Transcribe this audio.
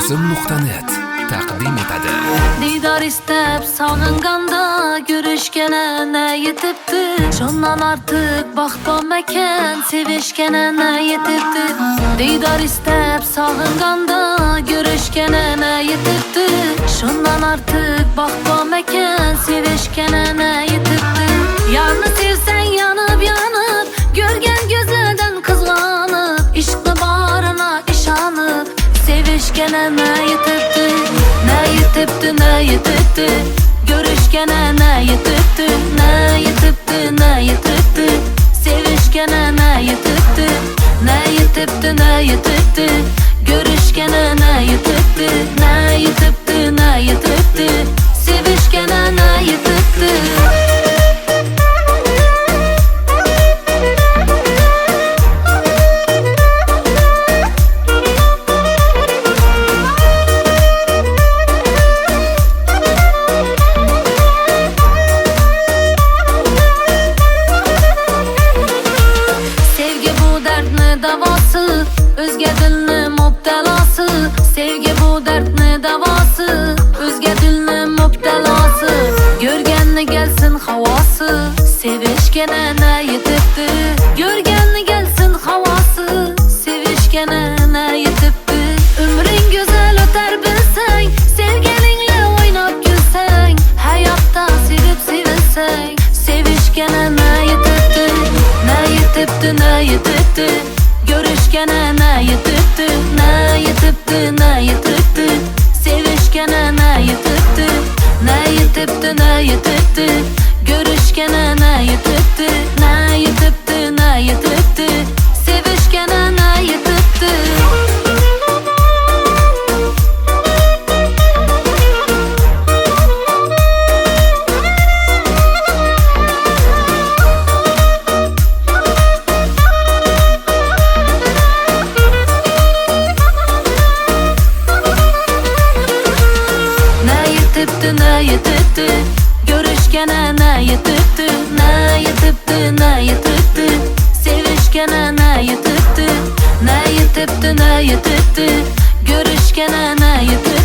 Razm.net taqdim etadi. Diydor istab sog'inganda ko'rishgana na yetibdi. Shundan ortiq baxt bo'lmagan sevishgana na yetibdi. Diydor istab sog'inganda ko'rishgana na yetibdi. Shundan ortiq baxt bo'lmagan sevishgana na yetibdi. Yarni sevsang yanib yanib, ko'rgan ko'zlardan qizg'anib, ishqi borina ishonib, sevishgana na yetibdi. Na yetibdi, na yetibdi, ko'rishgana na yetibdi. Na yetibdi, na yetibdi, sevishgana na yetibdi. Na yetibdi, na yetibdi, ko'rishgana na yetibdi. Na yetibdi, na yetibdi, sevishgana na yetibdi. Davası, özge dilni mubtalası. Sevgi bu dertni davası, özge dilni mubtalası. Görgenni gelsin havası, sevishgana na yetibdi. Görgenni gelsin havası, sevishgana na yetibdi. Umring güzel o'tar bilsang, sevgilinle o'ynab kulsang, hayotda sevib sevilsang, sevishgana na yetibdi. Na yetibdi, na yetibdi, ko'rishgana na yetibdi. Na yetibdi, na yetibdi, sevishgana na yetibdi. Na yetibdi, na yetibdi, ko'rishgana na yetibdi. Na yetibdi, na yetibdi, sevishgana na yetibdi. Na yetibdi, ko'rishgana na yetibdi. Na yetibdi, na yetibdi, sevishgana na yetibdi. Na yetibdi, na yetibdi, ko'rishgana na yetibdi.